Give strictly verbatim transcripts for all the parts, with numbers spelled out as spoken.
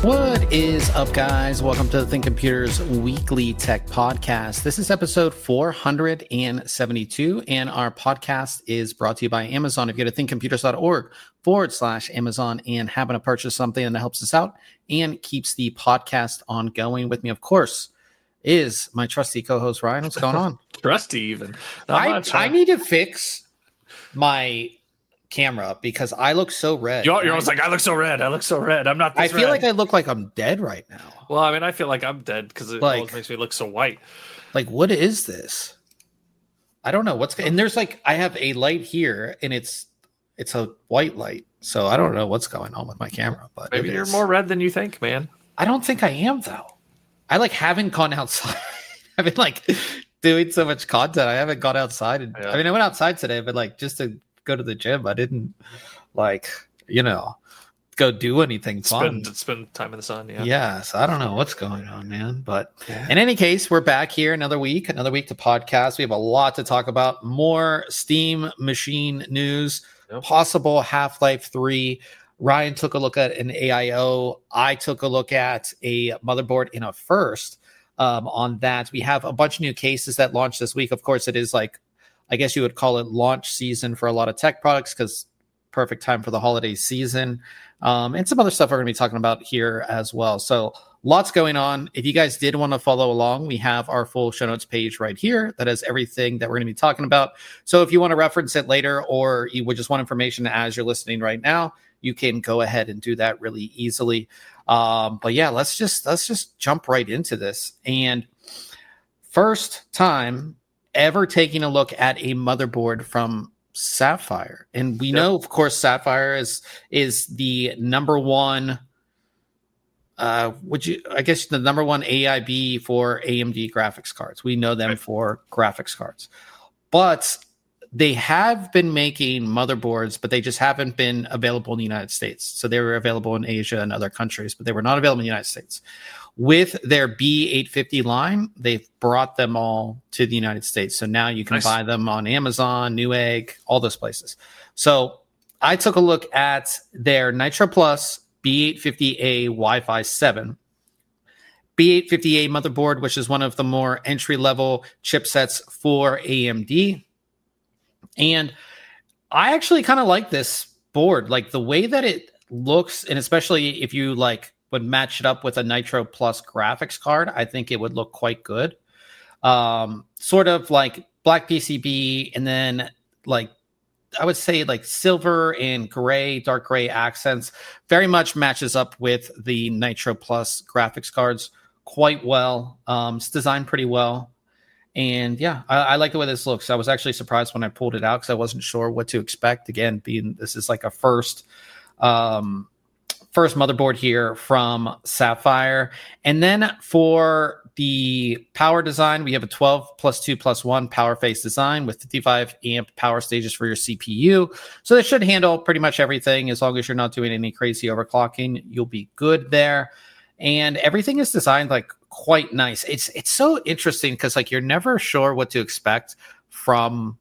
What is up, guys? Welcome to the Think Computers Weekly Tech Podcast. This is episode four hundred seventy-two, and our podcast is brought to you by Amazon. If you go to thinkcomputers.org forward slash Amazon and happen to purchase something that helps us out and keeps the podcast ongoing, with me, of course, is my trusty co-host, Ryan. What's going on? Trusty, even. Not I, much, I huh? need to fix my camera because I look so red. You're, you're right? almost like, I look so red. I look so red. I'm not this I feel red. like I look like I'm dead right now. Well, I mean, I feel like I'm dead because it Like- always makes me look so white. Like, what is this? I don't know what's and there's like I have a light here and it's it's a white light, so I don't know what's going on with my camera. But Maybe it you're is. more red than you think, man. I don't think I am though. I like haven't gone outside. I've been like doing so much content. I haven't gone outside. And, Yeah. I mean, I went outside today, but like just to go to the gym, I didn't like you know go do anything fun. Spend, spend time in the sun, yeah. Yeah, so I don't know what's going on, man. But Yeah. in any case, we're back here another week, another week to podcast. We have a lot to talk about. More Steam Machine news, Yep. possible Half-Life three. Ryan took a look at an A I O. I took a look at a motherboard in a first um, on that. We have a bunch of new cases that launched this week. Of course, it is like, I guess you would call it launch season for a lot of tech products because perfect time for the holiday season. Um, and some other stuff we're going to be talking about here as well. So lots going on. If you guys did want to follow along, we have our full show notes page right here that has everything that we're going to be talking about. So if you want to reference it later or you would just want information as you're listening right now, you can go ahead and do that really easily. Um, but yeah, let's just let's just jump right into this. And first time ever taking a look at a motherboard from Sapphire. And we Yep. know, of course, Sapphire is is the number one uh would you I guess the number one A I B for A M D graphics cards. We know them Right. for graphics cards. But they have been making motherboards, but they just haven't been available in the United States. So they were available in Asia and other countries, but they were not available in the United States. With their B eight fifty line, they've brought them all to the United States. So now you can Nice. buy them on Amazon, Newegg, all those places. So I took a look at their Nitro Plus B eight fifty A Wi-Fi seven. B eight fifty A motherboard, which is one of the more entry-level chipsets for A M D. And I actually kind of like this board, like the way that it looks, and especially if you like would match it up with a Nitro Plus graphics card, I think it would look quite good. Um, sort of like black P C B, and then like I would say like silver and gray, dark gray accents, very much matches up with the Nitro Plus graphics cards quite well. Um, it's designed pretty well. And yeah, I, I like the way this looks. I was actually surprised when I pulled it out because I wasn't sure what to expect. Again, being this is like a first, um, first motherboard here from Sapphire. And then for the power design, we have a twelve plus two plus one power phase design with fifty-five amp power stages for your C P U. So this should handle pretty much everything. As long as you're not doing any crazy overclocking, you'll be good there. And everything is designed like quite nice. It's it's so interesting because like you're never sure what to expect from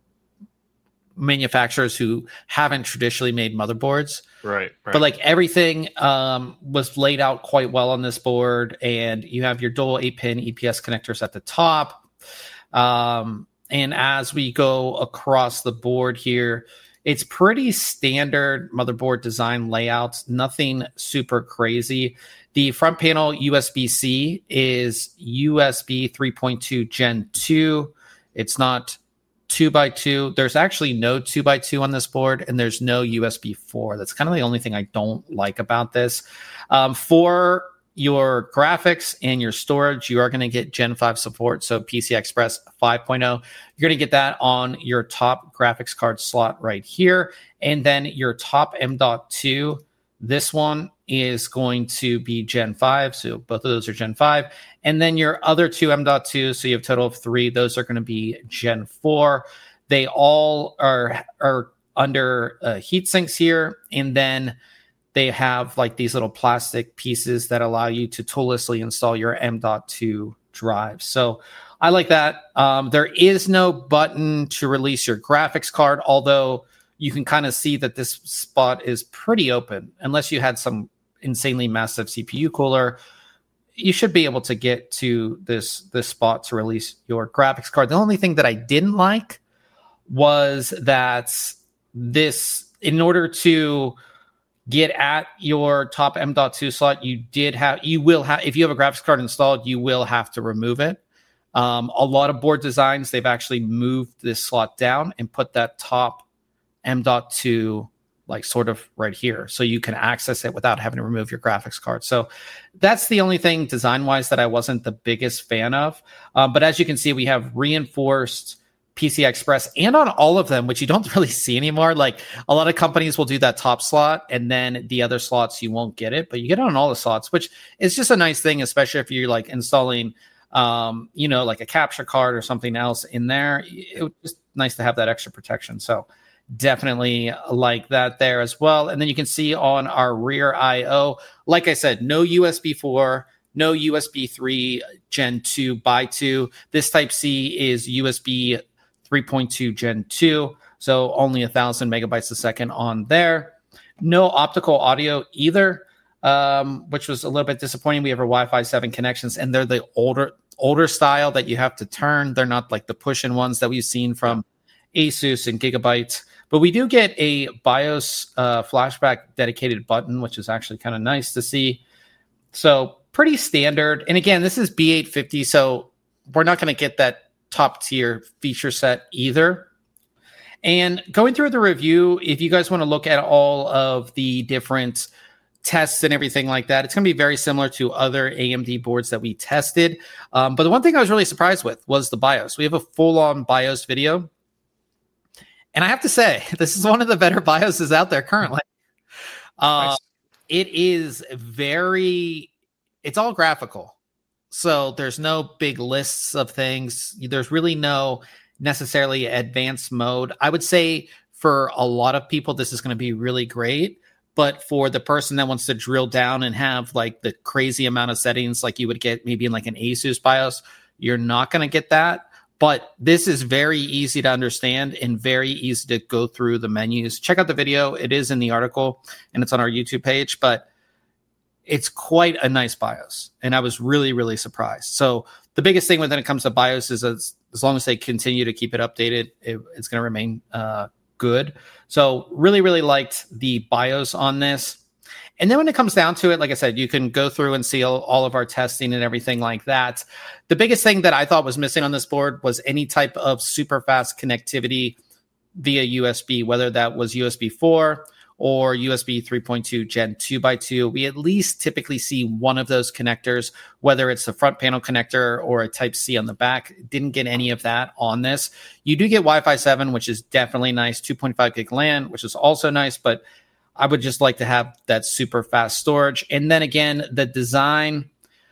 manufacturers who haven't traditionally made motherboards. Right, right. But like everything um, was laid out quite well on this board, and you have your dual eight pin E P S connectors at the top. Um, and as we go across the board here, it's pretty standard motherboard design layouts, nothing super crazy. The front panel U S B-C is U S B three point two Gen two. It's not two by two. There's actually no two by two on this board, and there's no U S B four. That's kind of the only thing I don't like about this. Um, for your graphics and your storage, you are going to get Gen five support, so P C I Express five point oh. You're going to get that on your top graphics card slot right here. And then your top M dot two, this one is going to be Gen five, so both of those are Gen five. And then your other two M dot two, so you have a total of three, those are going to be Gen four. They all are, are under uh, heat sinks here, and then they have like these little plastic pieces that allow you to toollessly install your M dot two drive. So I like that. Um, there is no button to release your graphics card, although you can kind of see that this spot is pretty open unless you had some insanely massive C P U cooler, you should be able to get to this this spot to release your graphics card. The only thing that I didn't like was that this, in order to get at your top M dot two slot, you did have, you will have, if you have a graphics card installed, you will have to remove it. Um, a lot of board designs, they've actually moved this slot down and put that top M dot two like sort of right here, so you can access it without having to remove your graphics card. So that's the only thing design wise that I wasn't the biggest fan of. Um, but as you can see, we have reinforced P C I Express, and on all of them, which you don't really see anymore. Like a lot of companies will do that top slot, and then the other slots you won't get it, but you get it on all the slots, which is just a nice thing, especially if you're like installing, um, you know, like a capture card or something else in there. It was just nice to have that extra protection. So definitely like that there as well. And then you can see on our rear I O, like I said, no U S B four. No U S B three Gen two by two. This Type C is U S B three point two Gen two, so only a thousand megabytes a second on there. No optical audio either, um, which was a little bit disappointing. We have our Wi-Fi seven connections, and they're the older older style that you have to turn. They're not like the push-in ones that we've seen from Asus and Gigabyte. But we do get a BIOS uh, flashback dedicated button, which is actually kind of nice to see. So pretty standard. And again, this is B eight fifty, so we're not going to get that top tier feature set either. And going through the review, if you guys want to look at all of the different tests and everything like that, it's going to be very similar to other A M D boards that we tested. Um, but the one thing I was really surprised with was the BIOS. We have a full-on BIOS video. And I have to say, this is one of the better BIOSes out there currently. Uh, nice. It is very, it's all graphical. So there's no big lists of things. There's really no necessarily advanced mode. I would say for a lot of people, this is going to be really great. But for the person that wants to drill down and have like the crazy amount of settings like you would get maybe in like an Asus BIOS, you're not going to get that. But this is very easy to understand and very easy to go through the menus. Check out the video. It is in the article and it's on our YouTube page. But it's quite a nice BIOS, and I was really, really surprised. So the biggest thing when it comes to BIOS is as, as long as they continue to keep it updated, it, it's going to remain uh, good. So really, really liked the BIOS on this. And then when it comes down to it, like I said, you can go through and see all, all of our testing and everything like that. The biggest thing that I thought was missing on this board was any type of super fast connectivity via U S B, whether that was U S B four or U S B three point two Gen two by two. We at least typically see one of those connectors, whether it's the front panel connector or a Type C on the back. Didn't get any of that on this. You do get Wi-Fi seven, which is definitely nice, two point five gig LAN, which is also nice, but I would just like to have that super fast storage. And then again, the design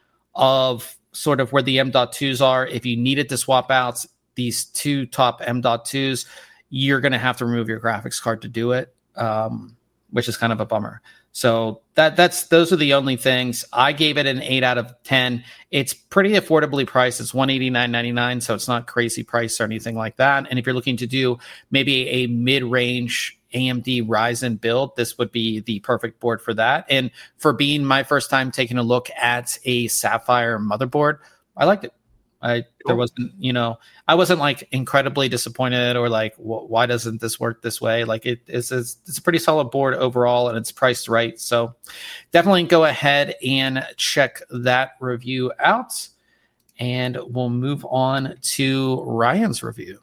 of sort of where the M dot twos are, if you needed to swap out these two top M dot twos, you're going to have to remove your graphics card to do it. Um, which is kind of a bummer. So that that's those are the only things. I gave it an eight out of ten. It's pretty affordably priced. It's one hundred eighty-nine dollars and ninety-nine cents, so it's not crazy price or anything like that. And if you're looking to do maybe a mid-range A M D Ryzen build, this would be the perfect board for that. And for being my first time taking a look at a Sapphire motherboard, I liked it. I there wasn't, you know, I wasn't like incredibly disappointed or like, wh- why doesn't this work this way? Like it is, it's, it's a pretty solid board overall, and it's priced right. So definitely go ahead and check that review out, and we'll move on to Ryan's review.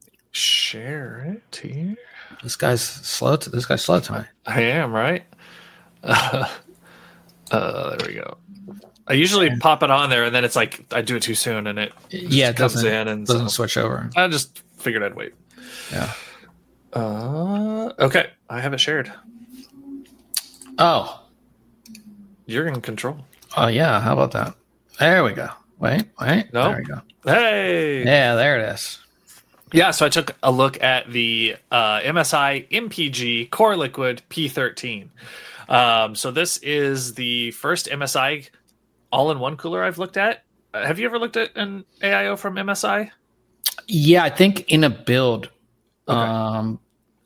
Share it here. This guy's slow. To, this guy's slow tonight. I am, right? Uh, uh, there we go. I usually yeah. pop it on there, and then it's like I do it too soon, and it yeah it comes in and doesn't so switch over. I just figured I'd wait. Yeah. Uh, okay, I have it shared. Oh, you're in control. Oh yeah, how about that? There we go. Wait, wait. No, there we go. Hey. Yeah, there it is. Yeah, so I took a look at the uh, M S I M P G Core Liquid P thirteen. Um, so this is the first M S I all-in-one cooler I've looked at. Uh, have you ever looked at an A I O from M S I? Yeah, I think in a build. Okay. Um,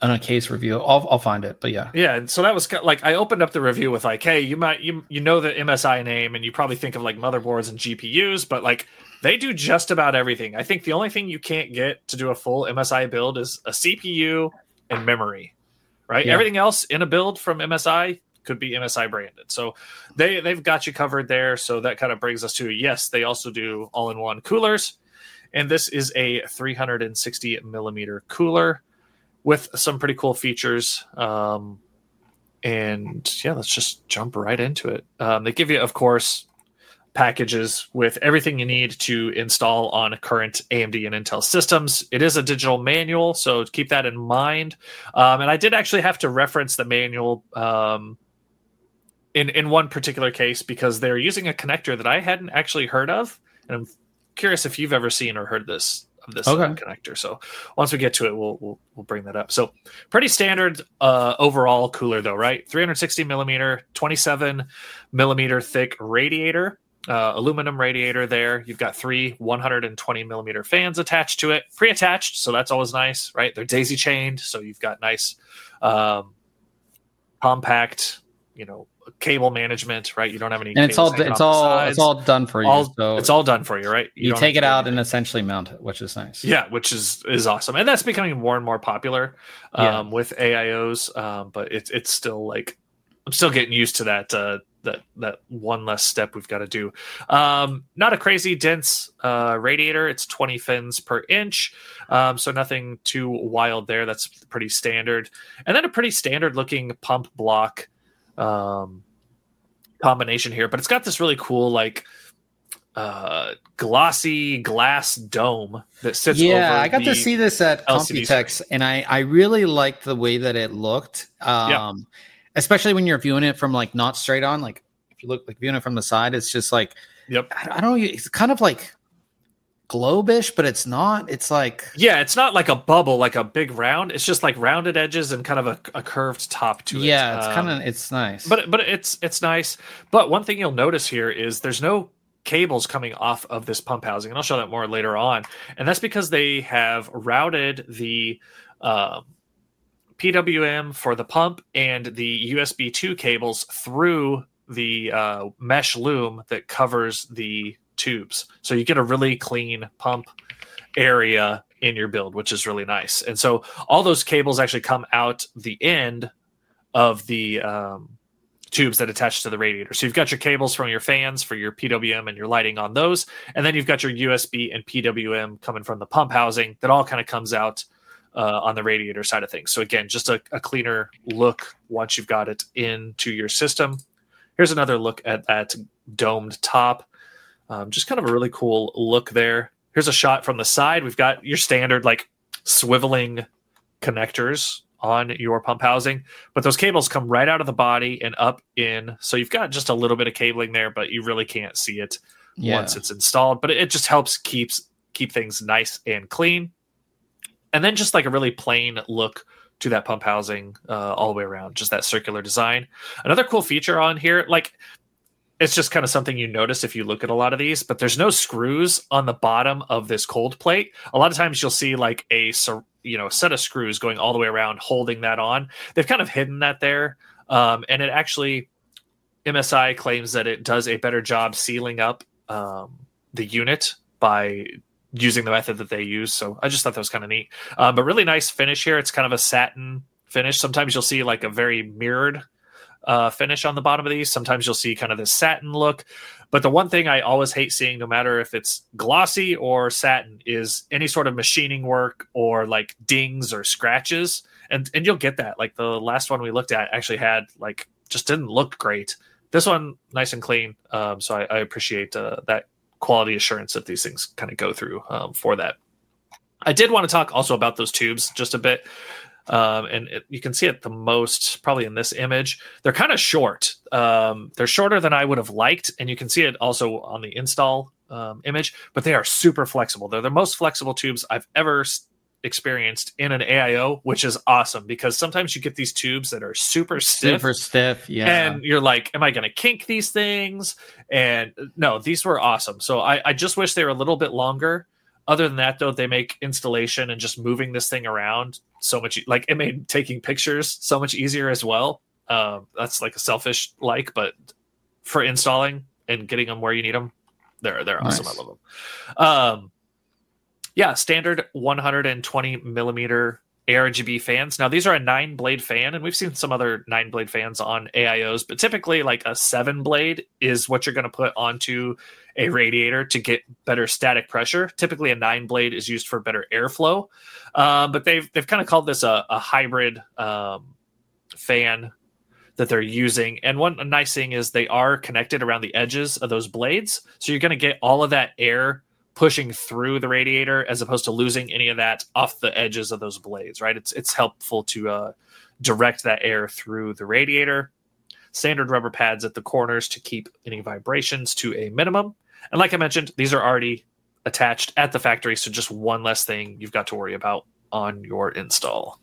on a case review. I'll I'll find it, but yeah, yeah. And so that was like I opened up the review with like, hey, you might you you know the M S I name, and you probably think of like motherboards and G P Us, but like they do just about everything. I think the only thing you can't get to do a full M S I build is a C P U and memory, right? Yeah. Everything else in a build from M S I could be M S I branded. So they they've got you covered there. So that kind of brings us to yes, they also do all-in-one coolers, and this is a three hundred sixty millimeter cooler with some pretty cool features. Um, and yeah, let's just jump right into it. Um, they give you, of course, packages with everything you need to install on current A M D and Intel systems. It is a digital manual, so keep that in mind. Um, and I did actually have to reference the manual um, in, in one particular case because they're using a connector that I hadn't actually heard of. And I'm curious if you've ever seen or heard this of this Okay. uh, connector. So once we get to it, we'll we'll, we'll bring that up. So pretty standard uh, overall cooler though, right? three hundred sixty millimeter, twenty-seven millimeter thick radiator, uh, aluminum radiator there. You've got three one hundred twenty millimeter fans attached to it, pre-attached. So that's always nice, right? They're daisy chained. So you've got nice um, compact, you know, cable management, right? You don't have any, and it's all cables hanging it's off the all sides. it's all done for you. All- so it's all done for you, right? you don't take have it to do out anything. and essentially mount it, which is nice. Yeah, which is is awesome, and that's becoming more and more popular um, Yeah. with A I Os. Um, but it's it's still like I'm still getting used to that uh, that that one less step we've got to do. Um, not a crazy dense uh, radiator. It's twenty fins per inch, um, so nothing too wild there. That's pretty standard, and then a pretty standard looking pump block um, combination here. But it's got this really cool like uh glossy glass dome that sits Yeah, over I got the to see this at L C D Computex, and I I really liked the way that it looked. Um, Yeah. especially when you're viewing it from like not straight on. Like if you look like viewing it from the side, it's just like Yep. I, I don't know. It's kind of like globish, but it's not. It's like Yeah, it's not like a bubble, like a big round. It's just like rounded edges and kind of a, a curved top to it. yeah, it's Um, kind of it's nice. but but it's it's nice. But one thing you'll notice here is there's no cables coming off of this pump housing, and I'll show that more later on. And that's because they have routed the um, P W M for the pump and the U S B two cables through the uh, mesh loom that covers the tubes. So you get a really clean pump area in your build, which is really nice. And so all those cables actually come out the end of the um, tubes that attach to the radiator. So you've got your cables from your fans for your P W M and your lighting on those. And then you've got your U S B and P W M coming from the pump housing that all kind of comes out uh, on the radiator side of things. So again, just a, a cleaner look once you've got it into your system. Here's another look at that domed top. Um, just kind of a really cool look there. Here's a shot from the side. We've got your standard like swiveling connectors on your pump housing, but those cables come right out of the body and up in. So you've got just a little bit of cabling there, but you really can't see it Yeah. once it's installed. But it, it just helps keeps keep things nice and clean. And then just like a really plain look to that pump housing uh, all the way around, just that circular design. Another cool feature on here, like it's just kind of something you notice if you look at a lot of these, but there's no screws on the bottom of this cold plate. A lot of times you'll see like a sur- you know set of screws going all the way around holding that on. They've kind of hidden that there, um, and it actually M S I claims that it does a better job sealing up um, the unit by using the method that they use. So I just thought that was kind of neat. Uh, but really nice finish here. It's kind of a satin finish. Sometimes you'll see like a very mirrored uh, finish on the bottom of these. Sometimes you'll see kind of this satin look. But the one thing I always hate seeing, no matter if it's glossy or satin, is any sort of machining work or like dings or scratches. And and you'll get that. Like the last one we looked at actually had like just didn't look great. This one nice and clean. Um, so I, I appreciate uh, that quality assurance that these things kind of go through um, for that. I did want to talk also about those tubes just a bit. Um, and it, you can see it the most probably in this image. They're kind of short. Um, they're shorter than I would have liked. And you can see it also on the install um, image, but they are super flexible. They're the most flexible tubes I've ever s- experienced in an A I O, which is awesome because sometimes you get these tubes that are super stiff. Super stiff, yeah. And you're like, am I going to kink these things? And no, these were awesome. So I, I just wish they were a little bit longer. Other than that, though, they make installation and just moving this thing around so much, e- like it made taking pictures so much easier as well. Um, that's like a selfish like, but for installing and getting them where you need them, they're they're awesome. Nice. I love them. Um, yeah, standard one hundred twenty millimeter A R G B fans. Now these are a nine blade fan, and we've seen some other nine blade fans on A I Os, but typically like a seven blade is what you're going to put onto a radiator to get better static pressure. Typically a nine blade is used for better airflow, um, but they've they've kind of called this a, a hybrid um, fan that they're using. And one nice thing is they are connected around the edges of those blades, so you're going to get all of that air pushing through the radiator as opposed to losing any of that off the edges of those blades, right? It's it's helpful to uh, direct that air through the radiator. Standard rubber pads at the corners to keep any vibrations to a minimum. And like I mentioned, these are already attached at the factory, so just one less thing you've got to worry about on your install.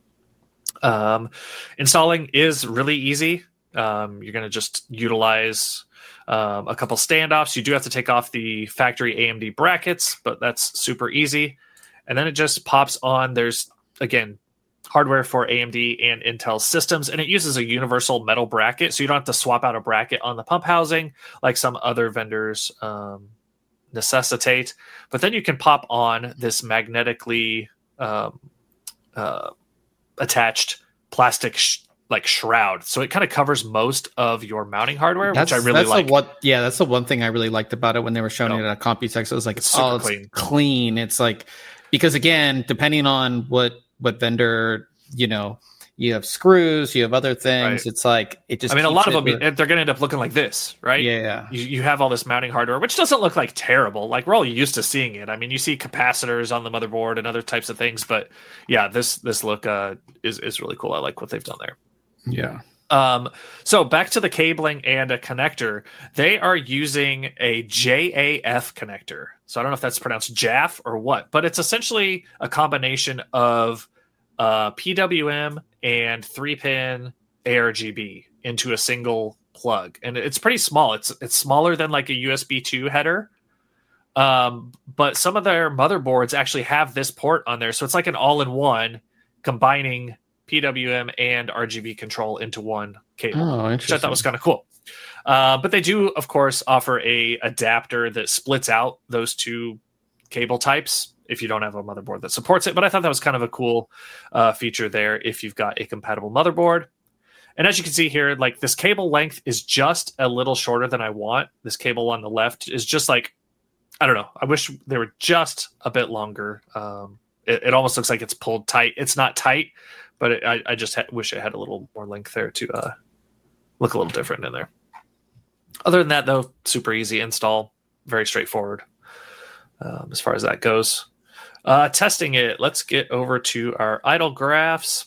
Um, installing is really easy. Um, you're going to just utilize Um, a couple standoffs. You do have to take off the factory A M D brackets, but that's super easy. And then it just pops on. There's, again, hardware for A M D and Intel systems, and it uses a universal metal bracket, so you don't have to swap out a bracket on the pump housing like some other vendors um, necessitate. But then you can pop on this magnetically um, uh, attached plastic sh- like shroud, so it kind of covers most of your mounting hardware, that's, which I really that's like. The what, yeah, that's the one thing I really liked about it when they were showing No. it at Computex. It was like, It's oh, super it's clean. clean. It's like, because again, depending on what what vendor, you know, you have screws, you have other things. Right. It's like it just. I mean, a keeps lot of it them where- they're going to end up looking like this, right? Yeah. You, you have all this mounting hardware, which doesn't look like terrible. Like we're all used to seeing it. I mean, you see capacitors on the motherboard and other types of things, but yeah, this this look uh, is is really cool. I like what they've done there. Yeah. Um, so back to the cabling and a connector. They are using a J A F connector. So I don't know if that's pronounced J A F or what, but it's essentially a combination of uh, P W M and three pin A R G B into a single plug. And it's pretty small. It's it's smaller than like a U S B two header. Um, but some of their motherboards actually have this port on there. So it's like an all-in-one combining P W M and R G B control into one cable, Oh, which I thought was interesting. kind of cool. Uh, but they do, of course, offer a adapter that splits out those two cable types if you don't have a motherboard that supports it. But I thought that was kind of a cool uh, feature there if you've got a compatible motherboard. And as you can see here, like this cable length is just a little shorter than I want. This cable on the left is just like, I don't know. I wish they were just a bit longer. Um, it, it almost looks like it's pulled tight. It's not tight, but it, I, I just ha- wish it had a little more length there to uh, look a little different in there. Other than that, though, super easy install, very straightforward um, as far as that goes. Uh, testing it, let's get over to our idle graphs.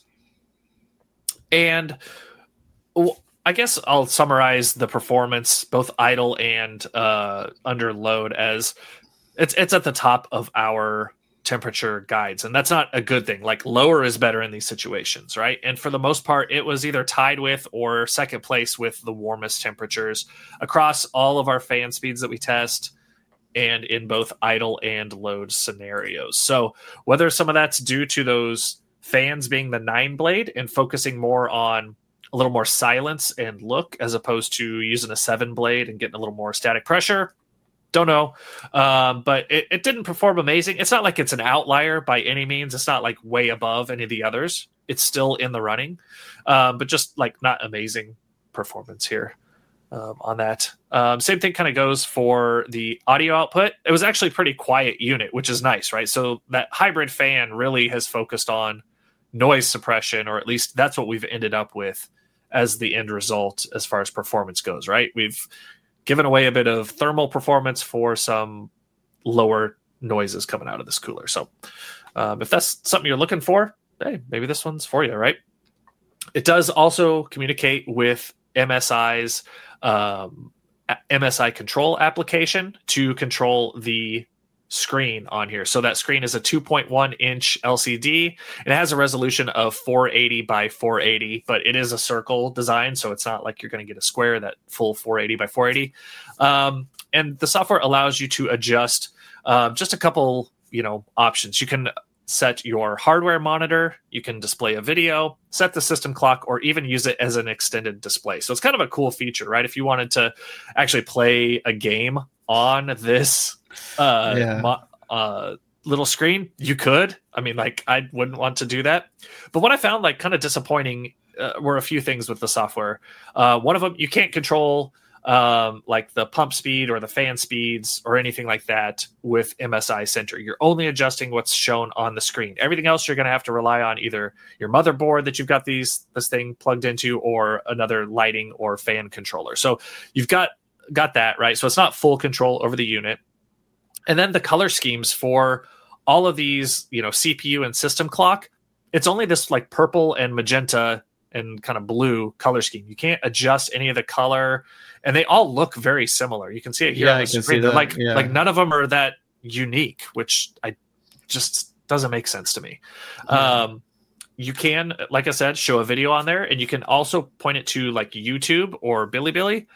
And well, I guess I'll summarize the performance, both idle and uh, under load, as it's it's at the top of our temperature guides, and that's not a good thing. Like lower is better in these situations, right? And for the most part, it was either tied with or second place with the warmest temperatures across all of our fan speeds that we test, and in both idle and load scenarios. So whether some of that's due to those fans being the nine blade and focusing more on a little more silence and look as opposed to using a seven blade and getting a little more static pressure, don't know. Um, but it, it didn't perform amazing. It's not like it's an outlier by any means. It's not like way above any of the others. It's still in the running, um, but just like not amazing performance here um, on that. Um, same thing kind of goes for the audio output. It was actually a pretty quiet unit, which is nice, right? So that hybrid fan really has focused on noise suppression, or at least that's what we've ended up with as the end result as far as performance goes, right? We've given away a bit of thermal performance for some lower noises coming out of this cooler. So um, if that's something you're looking for, hey, maybe this one's for you, right? It does also communicate with M S I's um, M S I control application to control the screen on here. So that screen is a two point one inch L C D. It has a resolution of four eighty by four eighty, but it is a circle design, so it's not like you're going to get a square, that full four eighty by four eighty. Um, and the software allows you to adjust uh, just a couple, you know, options. You can set your hardware monitor, you can display a video, set the system clock, or even use it as an extended display. So it's kind of a cool feature, right? If you wanted to actually play a game on this uh, Yeah. mo- uh, little screen, you could. I mean, like, I wouldn't want to do that. But what I found like kind of disappointing uh, were a few things with the software. Uh, one of them, you can't control um, like the pump speed or the fan speeds or anything like that with M S I Center. You're only adjusting what's shown on the screen. Everything else you're going to have to rely on either your motherboard that you've got these this thing plugged into, or another lighting or fan controller. So you've got got that, right? So it's not full control over the unit. And then the color schemes for all of these, you know, C P U and system clock, it's only this like purple and magenta and kind of blue color scheme. You can't adjust any of the color, and they all look very similar. You can see it here Yeah, on I the can screen. see They're that, like yeah. like none of them are that unique, which I just doesn't make sense to me. Um, you can, like I said, show a video on there, and you can also point it to like YouTube or Bilibili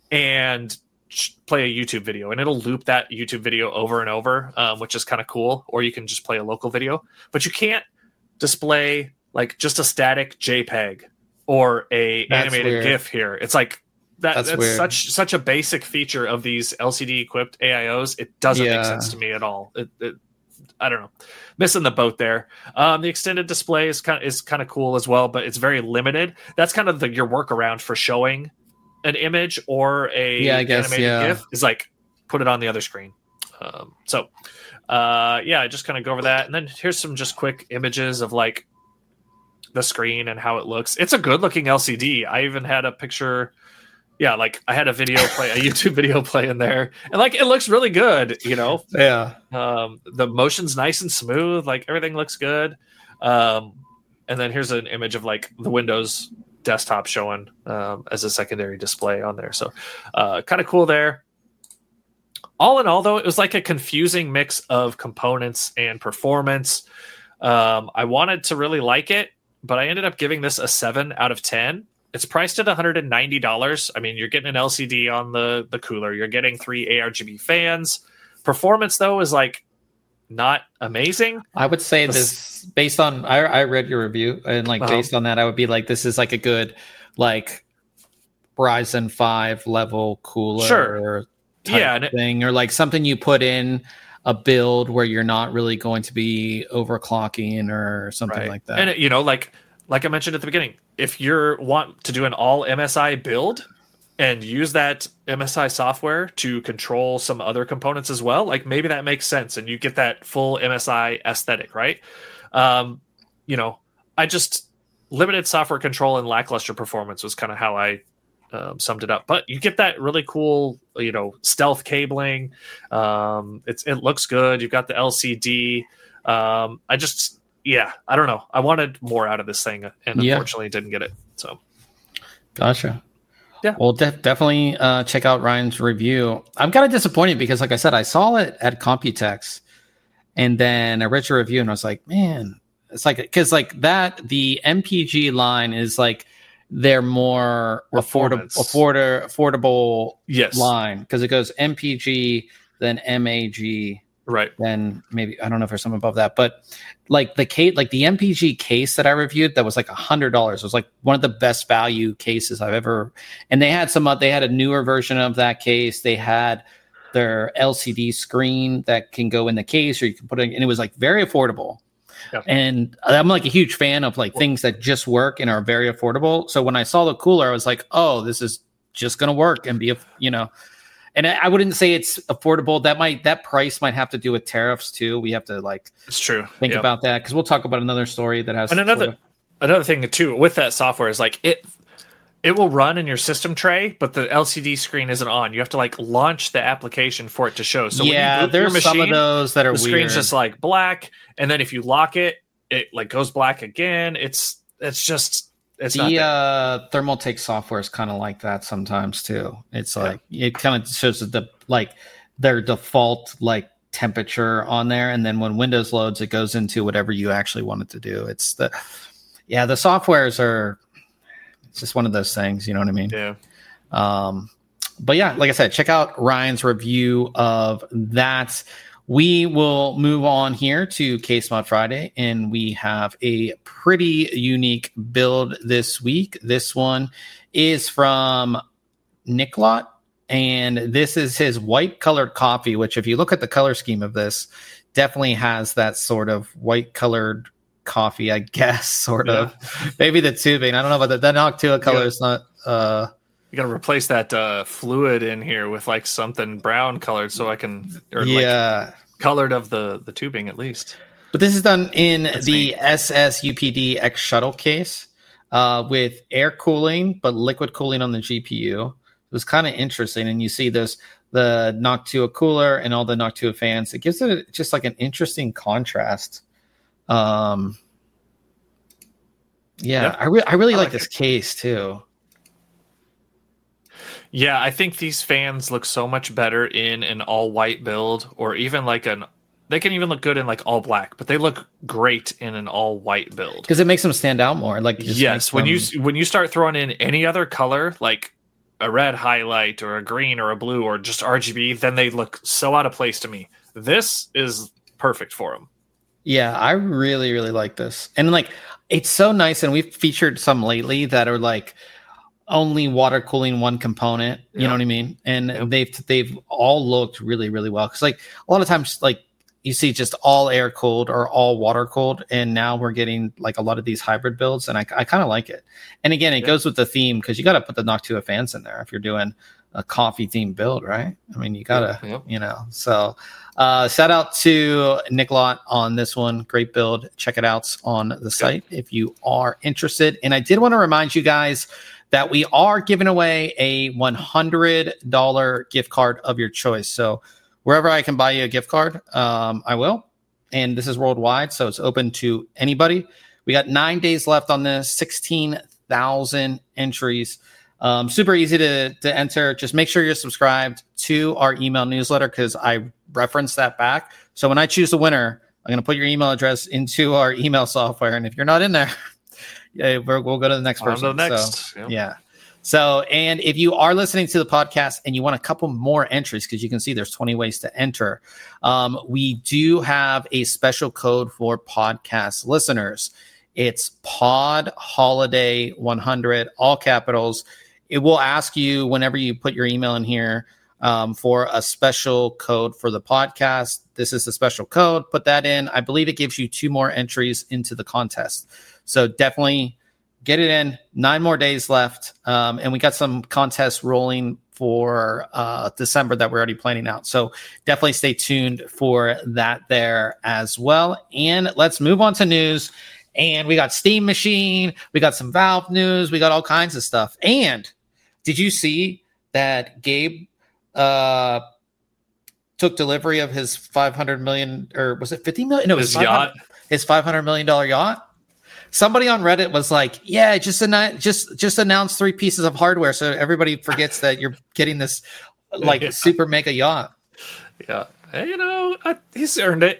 and play a YouTube video, and it'll loop that YouTube video over and over, um, which is kind of cool. Or you can just play a local video, but you can't display like just a static JPEG or a That's animated weird. GIF here. It's like that. That's That's, weird. such such a basic feature of these L C D equipped A I Os. It doesn't Yeah. make sense to me at all. It, it, I don't know, missing the boat there. Um, the extended display is kind of is kind of cool as well, but it's very limited. That's kind of the, your workaround for showing an image or a Yeah, I guess, animated yeah. GIF is like put it on the other screen. Um, so uh, yeah, I just kind of go over that, and then here's some just quick images of like the screen and how it looks. It's a good looking L C D. I even had a picture. Yeah, like I had a video play, a YouTube video play in there, and like it looks really good. You know, Yeah. um, the motion's nice and smooth. Like everything looks good. Um, and then here's an image of like the Windows desktop showing um, as a secondary display on there. So uh, kind of cool there. All in all, though, it was like a confusing mix of components and performance. Um, I wanted to really like it, but I ended up giving this a seven out of ten. It's priced at one hundred ninety dollars. I mean, you're getting an L C D on the, the cooler. You're getting three A R G B fans. Performance, though, is like not amazing. I would say This- this based on I, I read your review, and like Uh-huh. based on that, I would be like, this is like a good like Ryzen five level cooler Sure. type Yeah, and it- thing, or like something you put in a build where you're not really going to be overclocking or something Right. like that. And it, you know, like like I mentioned at the beginning, if you want to do an all M S I build and use that M S I software to control some other components as well, like maybe that makes sense, and you get that full M S I aesthetic, right? Um, you know, I just limited software control and lackluster performance was kind of how I um, summed it up. But you get that really cool, you know, stealth cabling. Um, it's it looks good. You've got the L C D. Um, I just, yeah, I don't know. I wanted more out of this thing, and Yeah. unfortunately didn't get it. So Gotcha. Yeah. Well, de- definitely uh, check out Ryan's review. I'm kind of disappointed because, like I said, I saw it at Computex, and then I read your review, and I was like, man, it's like because like that the M P G line is like their more affordable, Performance. afforda- affordable yes, line because it goes M P G, then M A G, right. then maybe I don't know if there's something above that, but like the case, like the M P G case that I reviewed, that was like a hundred dollars. It was like one of the best value cases I've ever. And they had some. They had a newer version of that case. They had their L C D screen that can go in the case, or you can put it. And it was like very affordable. Yeah. And I'm like a huge fan of like things that just work and are very affordable. So when I saw the cooler, I was like, oh, this is just gonna work and be a you know. And I I wouldn't say it's affordable. That might that price might have to do with tariffs too. We have to like It's true. think Yep. about that because we'll talk about another story that has And another sort of- another thing too with that software is like it it will run in your system tray, but the L C D screen isn't on. You have to like launch the application for it to show. So yeah, when you boot your there's some of machine, those that are the weird. screen's just like black, and then if you lock it, it like goes black again. It's it's just it's not the there. uh, Thermaltake software is kind of like that sometimes too. It's like it kind of shows the like their default like temperature on there, and then when Windows loads, it goes into whatever you actually want it to do. It's the yeah, the softwares are. It's just one of those things, you know what I mean? yeah. Um, but yeah, like I said, check out Ryan's review of that. we will move on here to Case Mod Friday, and we have a pretty unique build this week. This one is from Nicklot, and this is his white colored coffee, which if you look at the color scheme of this, definitely has that sort of white colored coffee, I guess, sort yeah. of. Maybe the tubing. I don't know, but the, the Noctua color yeah. is not... Uh, You gotta replace that uh, fluid in here with like something brown colored, so I can, or yeah, like colored of the the tubing at least. But this is done in That's the neat. S S U P D X shuttle case uh, with air cooling, but liquid cooling on the G P U. It was kind of interesting, and you see this the Noctua cooler and all the Noctua fans. It gives it just like an interesting contrast. Um, yeah, yeah. I, re- I really I like, like this case too. Yeah, I think these fans look so much better in an all white build, or even like an. They can even look good in like all black, but they look great in an all white build because it makes them stand out more. Like yes, when them... you when you start throwing in any other color, like a red highlight or a green or a blue or just R G B, then they look so out of place to me. This is perfect for them. Yeah, I really really like this, and like it's so nice. And we've featured some lately that are like. Only water cooling one component, you yeah. know what I mean? And yep. they've they've all looked really, really well. Because like a lot of times, like you see just all air cooled or all water cooled, and now we're getting like a lot of these hybrid builds, and I, I kind of like it. And again, it yep. goes with the theme because you got to put the Noctua fans in there if you're doing a coffee themed build, right? I mean, you gotta, yep. you know. So uh, shout out to Nicklot on this one. Great build. Check it out on the site yep. if you are interested. And I did want to remind you guys that we are giving away a one hundred dollars gift card of your choice. So wherever I can buy you a gift card, um, I will. And this is worldwide, so it's open to anybody. We got nine days left on this, sixteen thousand entries. Um, super easy to, to enter. Just make sure you're subscribed to our email newsletter because I reference that back. So when I choose the winner, I'm going to put your email address into our email software. And if you're not in there, yeah, we're, we'll go to the next person. On to the next. So, yeah. yeah. So, and if you are listening to the podcast and you want a couple more entries, because you can see there's twenty ways to enter, um, we do have a special code for podcast listeners. It's Pod Holiday one hundred, all capitals. It will ask you whenever you put your email in here um, for a special code for the podcast. This is the special code. Put that in. I believe it gives you two more entries into the contest. So definitely get it in. Nine more days left. Um, and we got some contests rolling for uh, December that we're already planning out. So definitely stay tuned for that there as well. And let's move on to news. And we got Steam Machine. We got some Valve news. We got all kinds of stuff. And did you see that Gabe uh, took delivery of his five hundred million or was it fifty million? No, his yacht, his five hundred million dollars yacht. Somebody on Reddit was like, yeah, just annou- just just announce three pieces of hardware so everybody forgets that you're getting this like yeah. super mega yacht. Yeah. Hey, you know, I, he's earned it.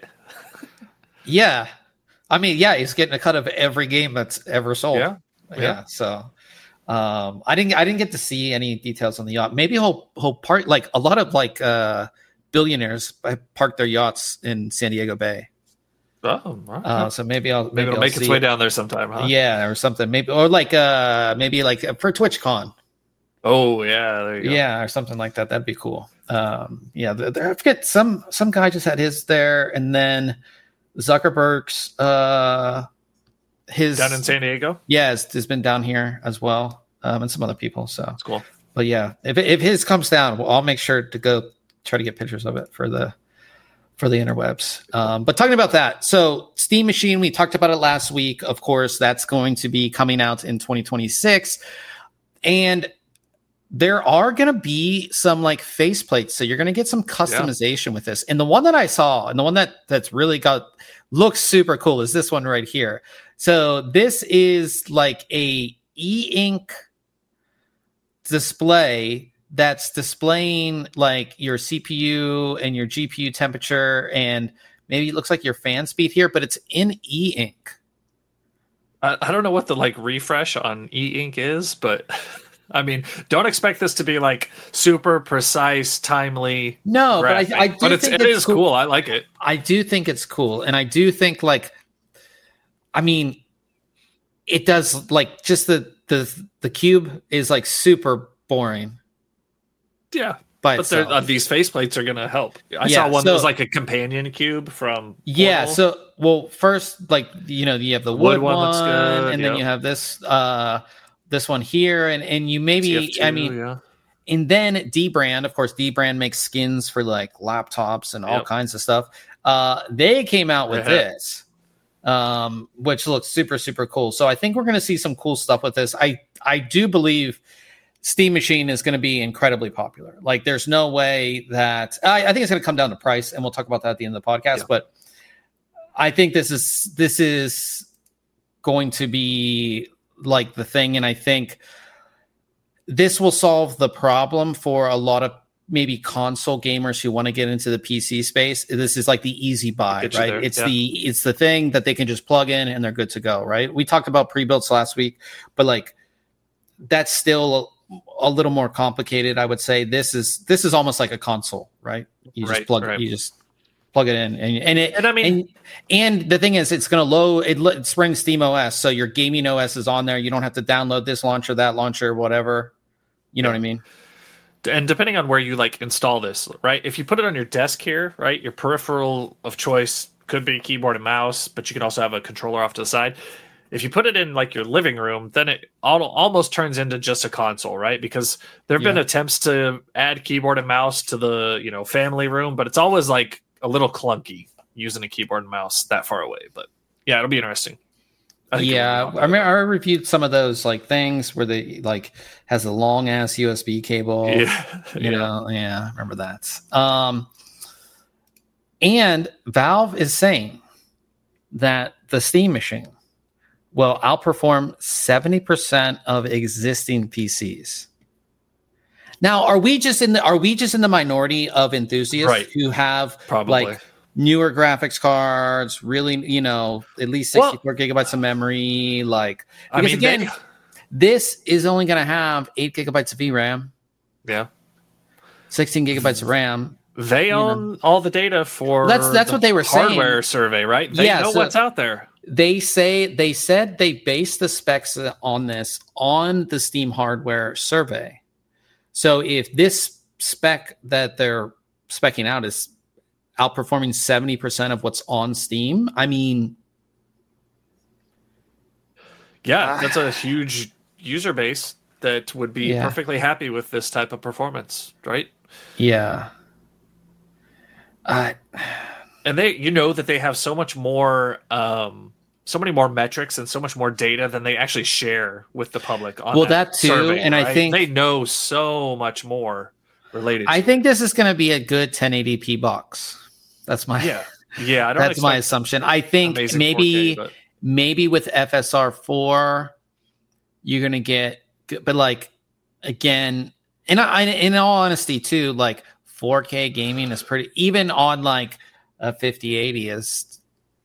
Yeah. I mean, yeah, he's getting a cut of every game that's ever sold. Yeah. Yeah. yeah. So um, I didn't I didn't get to see any details on the yacht. Maybe he'll he'll park like a lot of like uh, billionaires park their yachts in San Diego Bay. Oh, right. uh, so maybe I'll maybe, maybe it'll I'll make its see way it. down there sometime, huh? Yeah, or something. Maybe or like uh maybe like for TwitchCon. Oh yeah, there you go. Yeah, or something like that. That'd be cool. Um, yeah, there, I forget some some guy just had his there, and then Zuckerberg's uh his down in San Diego. Yeah, it's, it's been down here as well, um, and some other people. So that's cool. But yeah, if if his comes down, well, I'll make sure to go try to get pictures of it for the. for the interwebs. Um, but talking about that, so Steam Machine, we talked about it last week. Of course, that's going to be coming out in twenty twenty-six. And there are going to be some like faceplates. So you're going to get some customization yeah. with this. And the one that I saw and the one that that's really got looks super cool is this one right here. So this is like a e-ink display that's displaying like your C P U and your G P U temperature, and maybe it looks like your fan speed here, but it's in e-ink. I, I don't know what the like refresh on e-ink is, but I mean, don't expect this to be like super precise, timely. No, graphic, but I, I do but it's, think it it's is cool. cool. I like it. I do think it's cool, and I do think like, I mean, it does like just the the the cube is like super boring. Yeah, by but itself. Uh, these faceplates are going to help. I Yeah, saw one so- that was like a companion cube from Yeah. Portal. So, well, first, like you know, you have the wood, wood one one, looks good, and then yep. you have this uh this one here, and and you maybe T F two, I mean, yeah. and then D Brand, of course, D Brand makes skins for like laptops and all Yep. kinds of stuff. Uh, they came out with Yeah. this, um, which looks super super cool. So I think we're going to see some cool stuff with this. I I do believe Steam Machine is going to be incredibly popular. Like, there's no way that I, I think it's going to come down to price, and we'll talk about that at the end of the podcast. Yeah. But I think this is this is going to be like the thing, and I think this will solve the problem for a lot of maybe console gamers who want to get into the P C space. This is like the easy buy, Get you right? there, It's yeah. the it's the thing that they can just plug in and they're good to go, right? We talked about pre-builts last week, but like that's still a, a little more complicated. I would say this is this is almost like a console, right? You just Right, plug right. you just plug it in, and and it And I mean- and, and the thing is, it's going to load it, it springs Steam O S, so your gaming O S is on there. You don't have to download this launcher, that launcher, whatever. You know what I mean? And depending on where you like install this, right? If you put it on your desk here, right, your peripheral of choice could be keyboard and mouse, but you can also have a controller off to the side. If you put it in like your living room, then it al- almost turns into just a console, right? Because there have been Yeah. attempts to add keyboard and mouse to the, you know, family room, but it's always like a little clunky using a keyboard and mouse that far away. But yeah, it'll be interesting. I think Yeah, it'll be I mean, I reviewed some of those like things where they like has a long ass U S B cable. Yeah. You Yeah. know, yeah, I remember that. Um, and Valve is saying that the Steam Machine will outperform seventy percent of existing P Cs. Now, are we just in the are we just in the minority of enthusiasts Right. who have Probably. like newer graphics cards, really, you know, at least Well- sixty-four gigabytes of memory, like I because mean, again, they- this is only going to have eight gigabytes of V RAM, yeah. sixteen gigabytes of RAM. They own all the data for That's- that's the what they were saying. hardware survey, right? They Yeah, know so- what's out there. They say they said they based the specs on this on the Steam hardware survey. So if this spec that they're specking out is outperforming seventy percent of what's on Steam, I mean, Yeah, that's a huge user base that would be Yeah. perfectly happy with this type of performance, right? yeah. Uh, And they, you know, that they have so much more, um, so many more metrics and so much more data than they actually share with the public. On Well, that too, survey, and I right? think- they know so much more related. I to think this is going to be a good ten eighty p box. That's my yeah, yeah. I don't that's my expect assumption. I think amazing maybe four K, but maybe with F S R four, you're gonna get, but like again, and I, in all honesty, too, like four K gaming is pretty, even on like a fifty eighty is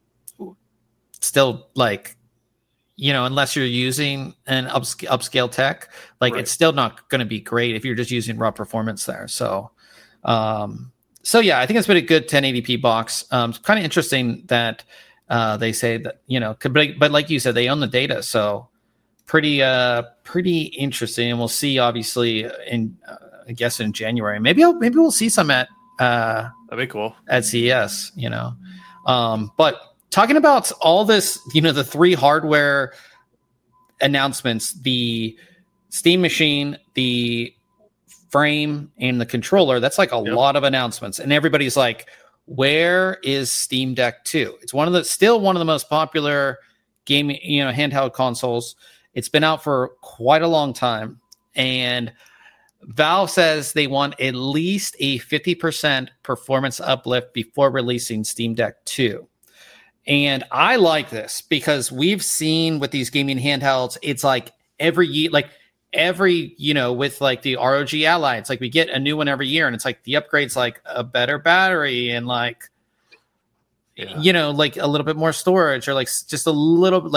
still like, you know, unless you're using an upscale, upscale tech, like Right. it's still not going to be great if you're just using raw performance there. So, um, so yeah, I think it's been a good ten eighty p box. Um, it's kind of interesting that uh, they say that, you know, could, but, but like you said, they own the data, so pretty, uh, pretty interesting. And we'll see, obviously, in uh, I guess in January. Maybe I'll, maybe we'll see some at uh, that'd be cool. at C E S. You know, um, but talking about all this, you know, the three hardware announcements: the Steam Machine, the frame, and the controller. That's like a Yep. lot of announcements, and everybody's like, where is Steam Deck two? It's one of the still one of the most popular gaming, you know, handheld consoles. It's been out for quite a long time, and Valve says they want at least a fifty percent performance uplift before releasing Steam Deck two. And I like this because we've seen with these gaming handhelds, it's like every year, like every, you know, with like the R O G Ally, it's like we get a new one every year, and it's like the upgrade's like a better battery and like, Yeah. you know, like a little bit more storage, or like s- just a little bit like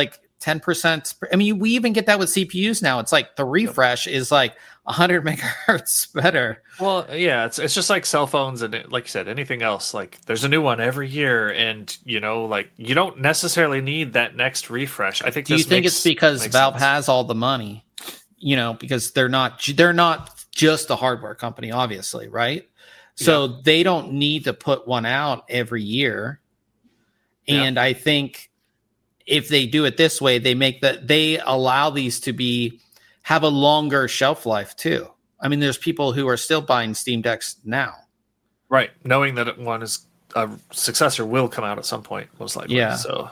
ten percent. I mean, we even get that with C P Us now. It's like the refresh is like one hundred megahertz better. Well, yeah, it's it's just like cell phones and like you said, anything else. Like there's a new one every year, and you know, like you don't necessarily need that next refresh. I think. Do you this think makes, it's because Valve sense. has all the money? You know, because they're not they're not just a hardware company, obviously, right? So yeah. they don't need to put one out every year. And yeah. I think if they do it this way, they make that they allow these to be have a longer shelf life too. I mean, there's people who are still buying Steam Decks now, right? Knowing that one is a successor will come out at some point, most likely. Yeah. So,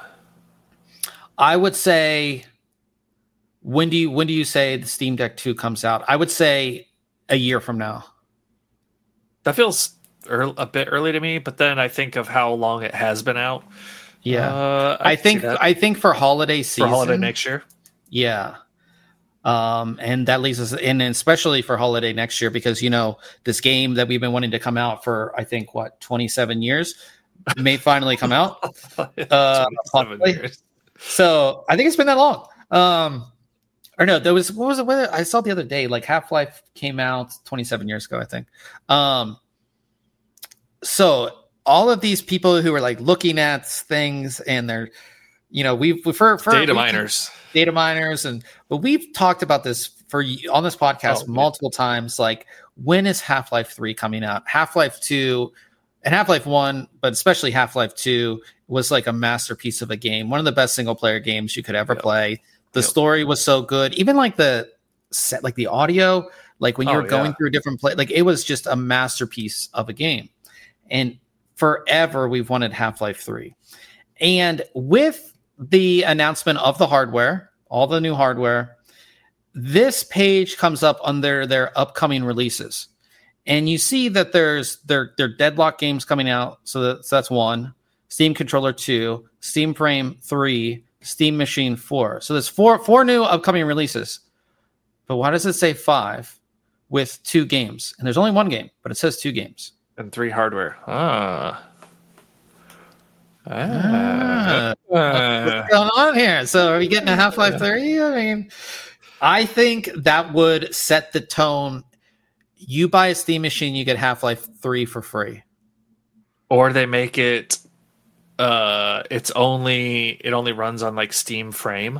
I would say, when do you when do you say the Steam Deck two comes out? I would say a year from now. That feels early, a bit early to me, but then I think of how long it has been out. Yeah, uh, I, I think I think for holiday season, for holiday next year. Yeah, um, and that leads us, and especially for holiday next year, because you know this game that we've been wanting to come out for, I think what twenty-seven years, may finally come out. uh, years. So I think it's been that long. Um, or no, there was what was it? What I saw the other day, like Half-Life came out twenty-seven years ago, I think. Um, so. All of these people who are like looking at things and they're, you know, we've, we've for, for data we, miners, data miners. And, but we've talked about this for on this podcast oh, multiple yeah. times. Like, when is Half-Life three coming out? Half-Life two and Half-Life one, but especially Half-Life two was like a masterpiece of a game. One of the best single player games you could ever yep. play. The yep. story was so good. Even like the set, like the audio, like when you oh, were going yeah. through a different play, like it was just a masterpiece of a game. And forever we've wanted Half-Life three. And with the announcement of the hardware, all the new hardware, this page comes up under their upcoming releases. And you see that there's their their Deadlock games coming out. So, that, so that's one. Steam Controller two, Steam Frame three, Steam Machine four. So there's four four new upcoming releases. But why does it say five with two games? And there's only one game, but it says two games. And three hardware. Ah. Ah. What's going on here? So are we getting a Half-Life three? I mean, I think that would set the tone. You buy a Steam machine, you get Half-Life three for free. Or they make it uh it's only it only runs on like Steam Frame.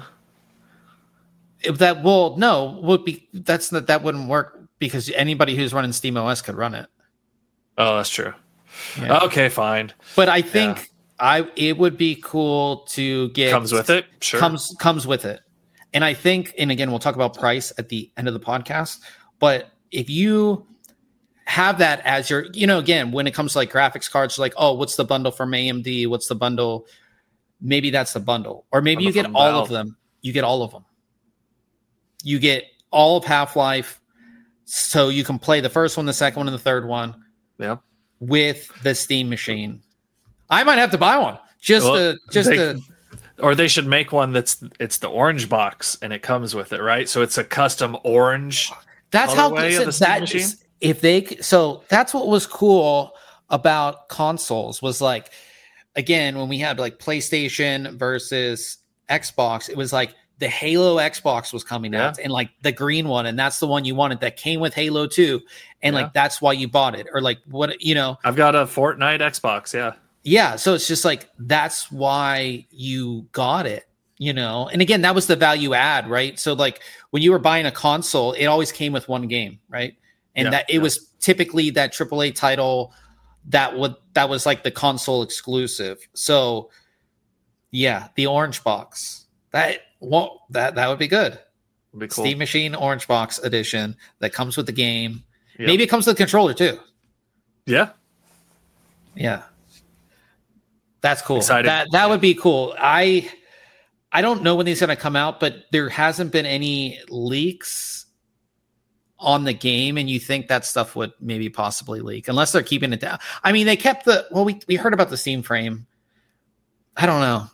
If that well no, would be that's not that wouldn't work because anybody who's running Steam O S could run it. Oh, that's true. Yeah. Okay, fine. But I think yeah. I it would be cool to get comes with it. Sure, comes comes with it. And I think, and again, we'll talk about price at the end of the podcast. But if you have that as your, you know, again, when it comes to like graphics cards, like, oh, what's the bundle from A M D? What's the bundle? Maybe that's the bundle, or maybe bundle you get all Valve. Of them. You get all of them. You get all of Half-Life, so you can play the first one, the second one, and the third one. Yeah, with the Steam machine. I might have to buy one just well, to just they, to, or they should make one that's it's the orange box and it comes with it, right? So it's a custom orange. That's how so that is, if they so that's what was cool about consoles was like again when we had like PlayStation versus Xbox, it was like the Halo Xbox was coming yeah. out and like the green one, and that's the one you wanted that came with Halo two, and yeah. like that's why you bought it, or like what you know. I've got a Fortnite Xbox, yeah, yeah. So it's just like that's why you got it, you know. And again, that was the value add, right? So like when you were buying a console, it always came with one game, right? And yeah, that it yeah. was typically that triple A title that would that was like the console exclusive. So yeah, the orange box that. Well, that that would be good. Be cool. Steam Machine Orange Box Edition that comes with the game. Yep. Maybe it comes with the controller too. Yeah, yeah, that's cool. Excited. That that would be cool. I I don't know when these are going to come out, but there hasn't been any leaks on the game, and you think that stuff would maybe possibly leak unless they're keeping it down. I mean, they kept the well. We we heard about the Steam Frame. I don't know.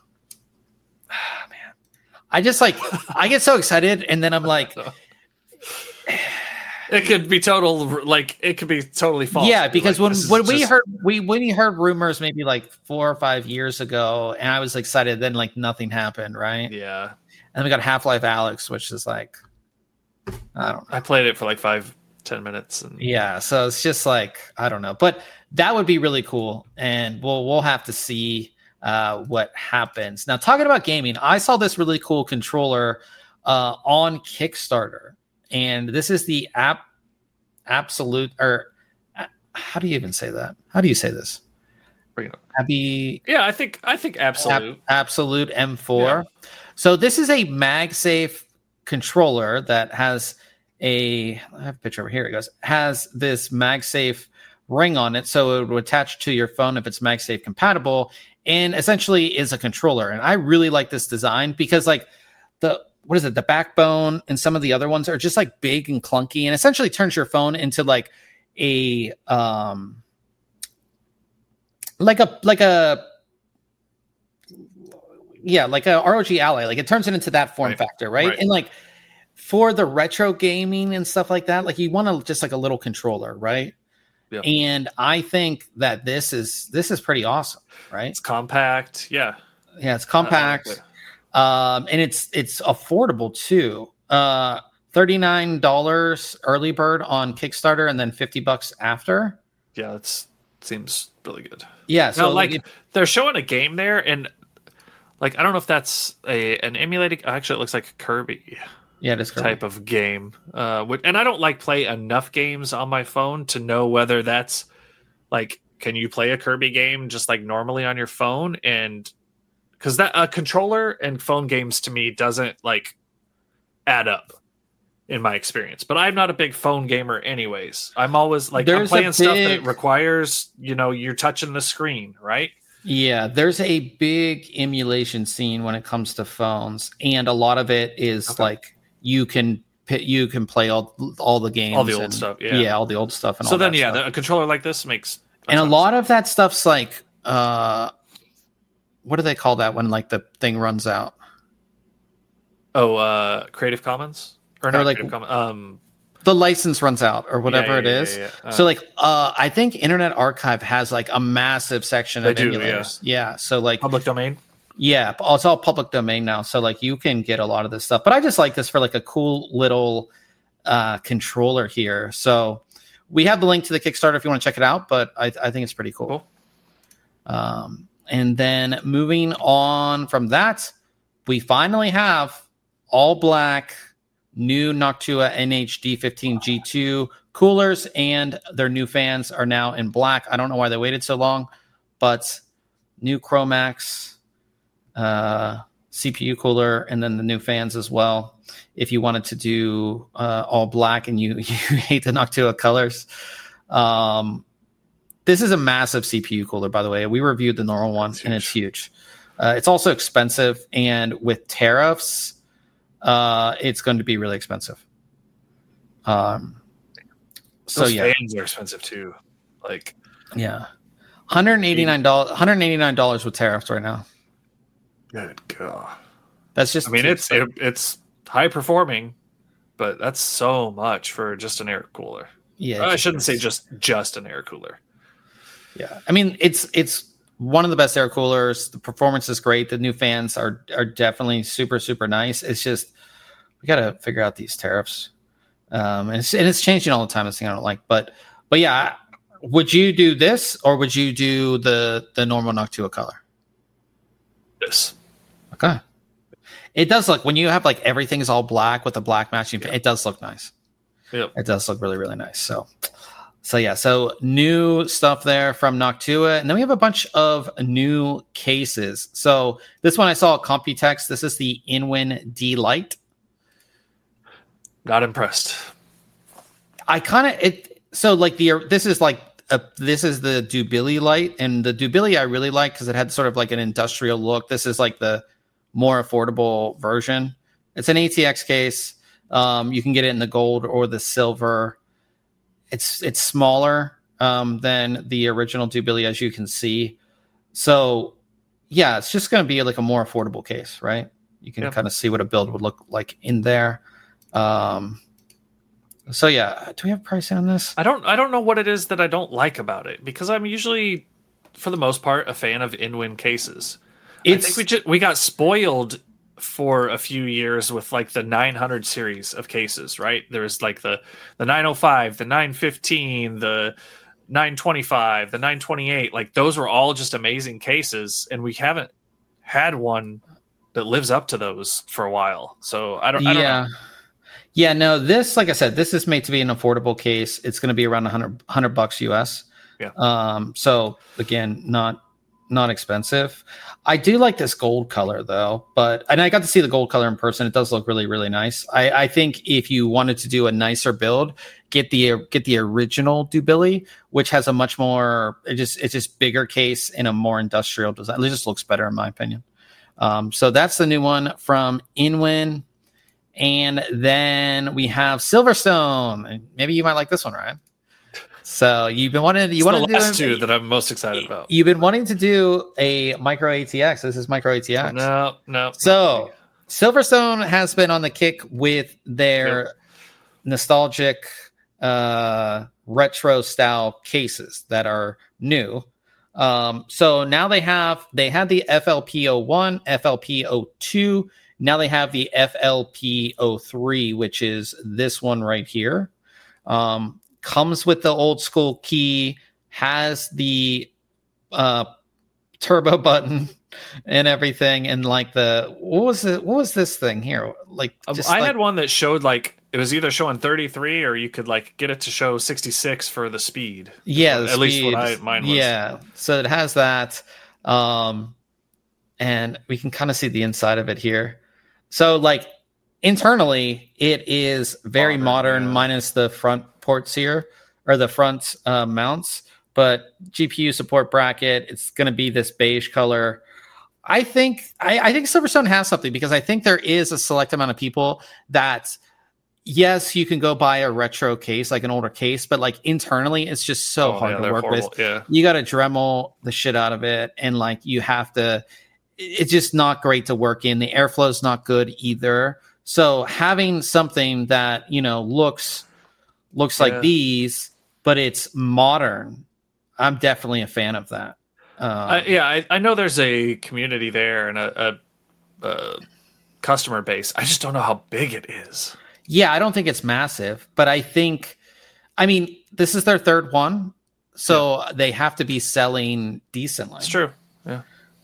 I just like I get so excited, and then I'm like, it could be total like it could be totally false. Yeah, because like, when when we just... heard we when we heard rumors maybe like four or five years ago, and I was excited, then like nothing happened, right? Yeah, and And we got Half-Life Alyx, which is like, I don't know. I played it for like five, ten minutes. And yeah, so it's just like, I don't know. But that would be really cool. And we'll we'll have to see uh, what happens. Now, talking about gaming, I saw this really cool controller uh, on Kickstarter. And this is the app absolute, or uh, how do you even say that? How do you say this? Bring it up. Abby, yeah, I think I think absolute Ab- absolute M four. Yeah. So this is a MagSafe controller that has a I have a picture over here. It goes has this MagSafe ring on it, so it would attach to your phone if it's MagSafe compatible, and essentially is a controller. And I really like this design because like the what is it? The backbone and some of the other ones are just like big and clunky, and essentially turns your phone into like a um. Like a like a yeah, like a R O G Ally. Like it turns it into that form right. factor, right? right? And like for the retro gaming and stuff like that, like you want to just like a little controller, right? Yeah. And I think that this is this is pretty awesome, right? It's compact, yeah, yeah, it's compact, like it. um, and it's it's affordable too. Uh, thirty-nine dollars early bird on Kickstarter, and then fifty bucks after. Yeah, it seems really good. Yeah, so now, like it, they're showing a game there, and like I don't know if that's a an emulated. Actually, it looks like a Kirby. Yeah, it is Kirby. Type of game. Uh, and I don't like play enough games on my phone to know whether that's like, can you play a Kirby game just like normally on your phone? And because that a uh, controller and phone games to me doesn't like add up in my experience. But I'm not a big phone gamer anyways. I'm always like there's I'm playing big... stuff that requires, you know, you're touching the screen, right? Yeah, there's a big emulation scene when it comes to phones, and a lot of it is okay. like you can you can play all all the games, all the old and, stuff, yeah, yeah, all the old stuff. And so all then, that yeah, stuff. The, a controller like this makes, and a lot sense. Of that stuff's like, uh, what do they call that when like the thing runs out? Oh, uh, Creative Commons or not? Or like, Creative Commons, um. the license runs out or whatever yeah, yeah, it is. Yeah, yeah, yeah. Uh, so like, uh, I think Internet Archive has like a massive section of do, emulators. Yeah. yeah. So like public domain. Yeah. It's all public domain now. So like you can get a lot of this stuff, but I just like this for like a cool little uh, controller here. So we have the link to the Kickstarter if you want to check it out, but I, I think it's pretty cool. cool. Um, and then moving on from that, we finally have all black new Noctua N H D fifteen G two coolers, and their new fans are now in black. I don't know why they waited so long, but new Chromax uh, C P U cooler, and then the new fans as well. If you wanted to do uh, all black and you, you hate the Noctua colors, um, this is a massive C P U cooler, by the way. We reviewed the normal one, and it's huge. Uh, it's also expensive, and with tariffs, uh, it's going to be really expensive. Um, so Those yeah, fans are expensive too. Like, yeah, one hundred eighty-nine dollars, one hundred eighty-nine dollars with tariffs right now. Good God, that's just. I mean, it's it, it's high performing, but that's so much for just an air cooler. Yeah, I shouldn't say just just an air cooler. Yeah, I mean it's it's one of the best air coolers. The performance is great. The new fans are are definitely super super nice. It's just we got to figure out these tariffs, um, and it's and it's changing all the time. This thing I don't like, but but yeah, would you do this or would you do the the normal Noctua color? This. Okay. It does look when you have like everything is all black with a black matching. Yeah. It does look nice. Yep. It does look really really nice. So. So yeah, so new stuff there from Noctua, and then we have a bunch of new cases. So this one I saw at Computex. This is the Inwin D Lite. Not impressed. I kind of it. So like the this is like a, this is the Dubili Lite, and the Dubili I really like because it had sort of like an industrial look. This is like the more affordable version. It's an A T X case. Um, you can get it in the gold or the silver. It's it's smaller um, than the original Dubili, as you can see. So, yeah, it's just going to be like a more affordable case, right? You can yep. kind of see what a build would look like in there. Um, so, yeah, do we have pricing on this? I don't. I don't know what it is that I don't like about it because I'm usually, for the most part, a fan of Inwin cases. It's, I think we just we got spoiled for a few years with like the nine hundred series of cases, right? There's like the the nine oh five, the nine fifteen, the nine twenty-five, the nine twenty-eight. Like those were all just amazing cases, and we haven't had one that lives up to those for a while. So I don't, I don't yeah. know. Yeah, no, this, like I said, this is made to be an affordable case. It's going to be around one hundred, one hundred bucks U S. Yeah. Um, so again, not not expensive. I do like this gold color though, but and I got to see the gold color in person. It does look really, really nice. I, I think if you wanted to do a nicer build, get the get the original Dubilly, which has a much more it just it's just bigger case and a more industrial design. It just looks better in my opinion. Um, so that's the new one from Inwin. And then we have Silverstone. Maybe you might like this one, Ryan. So you've been wanting to, you want to do last two that I'm most excited about. You've been wanting to do a micro A T X. This is micro A T X. No, no. So Silverstone has been on the kick with their yep. nostalgic uh, retro style cases that are new. Um, so now they have they had the F L P oh one, F L P oh two. Now they have the F L P oh three, which is this one right here. Um, comes with the old school key, has the uh, turbo button and everything, and like the what was it? What was this thing here? Like just I like, had one that showed like it was either showing thirty-three or you could like get it to show sixty-six for the speed. Yeah, the at speed. least what I, mine was. Yeah, so it has that, um, and we can kind of see the inside of it here. So like internally, it is very modern, modern yeah. minus the front ports here or the front uh, mounts. But G P U support bracket, it's going to be this beige color. I think I, I think Silverstone has something because I think there is a select amount of people that, yes, you can go buy a retro case, like an older case, but like internally, it's just so oh, hard yeah, to work horrible. with. Yeah. You got to Dremel the shit out of it, and like you have to. It's just not great to work in. The airflow is not good either. So having something that, you know, looks looks like yeah. these, but it's modern, I'm definitely a fan of that. Um, uh, yeah, I, I know there's a community there and a, a, a customer base. I just don't know how big it is. Yeah, I don't think it's massive, but I think, I mean, this is their third one, so yeah. they have to be selling decently. It's true. Yeah.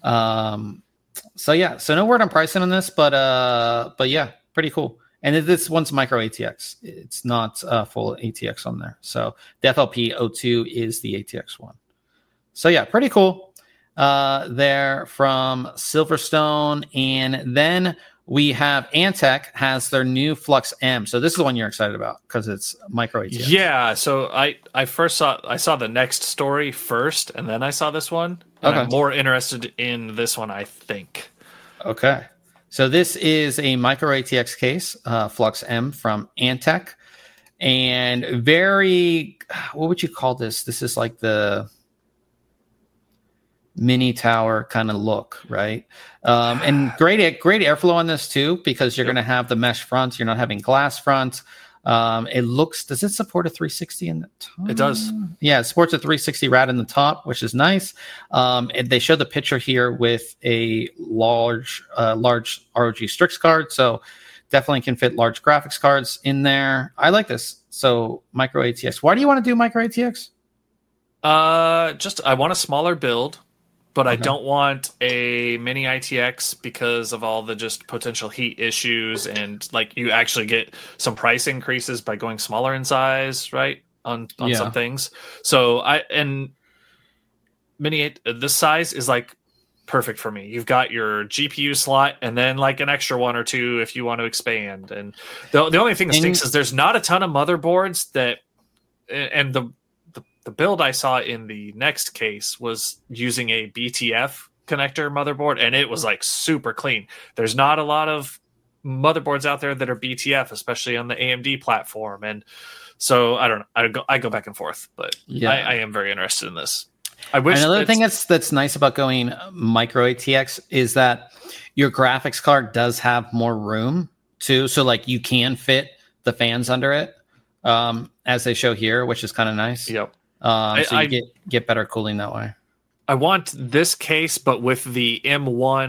Um. So yeah, so no word on pricing on this, but uh, but yeah, pretty cool. And this one's micro A T X. It's not uh, full A T X on there. So the F L P oh two is the A T X one. So yeah, pretty cool. Uh, there from Silverstone, and then we have Antec has their new Flux M. So this is the one you're excited about because it's micro A T X. Yeah. So I I first saw I saw the next story first, and then I saw this one. And okay. I'm more interested in this one, I think. Okay. So this is a micro A T X case, uh, Flux M from Antec, and very, what would you call this? This is like the mini tower kind of look, right? Um, and great, great airflow on this too, because you're yep. going to have the mesh front. You're not having glass front. Um, it looks, does it support a three sixty in the top? It does. Yeah, it supports a three sixty rad in the top, which is nice. Um, and they show the picture here with a large, uh, large R O G Strix card. So definitely can fit large graphics cards in there. I like this. So micro A T X. Why do you want to do micro A T X? Uh, just, I want a smaller build. But okay. I don't want a mini I T X because of all the just potential heat issues, and like you actually get some price increases by going smaller in size, right? On on yeah. some things. So I and mini this size is like perfect for me. You've got your G P U slot and then like an extra one or two if you want to expand. And the the only thing that stinks is there's not a ton of motherboards that and the The build I saw in the next case was using a B T F connector motherboard, and it was like super clean. There's not a lot of motherboards out there that are B T F, especially on the A M D platform. And so I don't know. I go I go back and forth, but yeah. I, I am very interested in this. I wish another thing that's that's nice about going micro A T X is that your graphics card does have more room too. So like you can fit the fans under it, um, as they show here, which is kind of nice. Yep. Um, so I, you get, get better cooling that way. I want this case, but with the M one